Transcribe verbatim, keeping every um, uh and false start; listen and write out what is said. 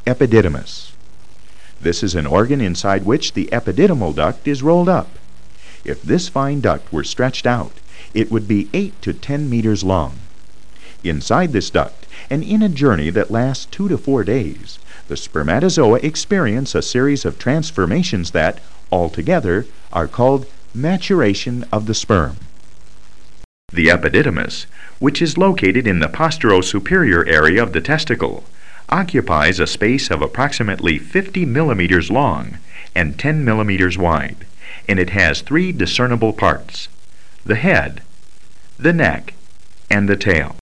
epididymis. This is an organ inside which the epididymal duct is rolled up. If this fine duct were stretched out, it would be eight to ten meters long. Inside this duct, and in a journey that lasts two to four days, the spermatozoa experience a series of transformations that, altogether, are called maturation of the sperm. The epididymis, which is located in the posterior-superior area of the testicle, occupies a space of approximately fifty millimeters long and ten millimeters wide, and it has three discernible parts: the head, the neck, and the tail.